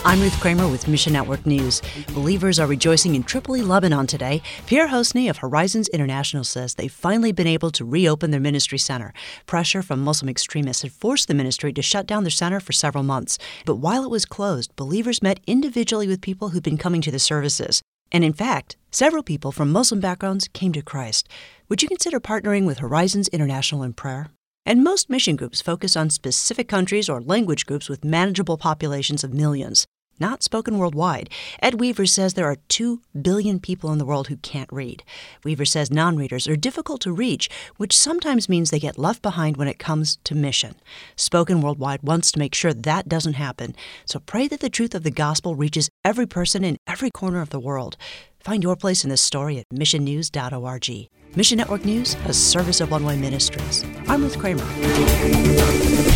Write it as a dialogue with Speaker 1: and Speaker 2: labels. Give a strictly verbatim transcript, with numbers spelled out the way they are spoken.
Speaker 1: I'm Ruth Kramer with Mission Network News. Believers are rejoicing in Tripoli, Lebanon today. Pierre Hosni of Horizons International says they've finally been able to reopen their ministry center. Pressure from Muslim extremists had forced the ministry to shut down their center for several months. But while it was closed, believers met individually with people who'd been coming to the services. And in fact, several people from Muslim backgrounds came to Christ. Would you consider partnering with Horizons International in prayer? And most mission groups focus on specific countries or language groups with manageable populations of millions, not spoken worldwide. Ed Weaver says there are two billion people in the world who can't read. Weaver says non-readers are difficult to reach, which sometimes means they get left behind when it comes to mission. Spoken Worldwide wants to make sure that doesn't happen, so pray that the truth of the gospel reaches every person in every corner of the world. Find your place in this story at mission news dot org. Mission Network News, a service of One Way Ministries. I'm Ruth Kramer.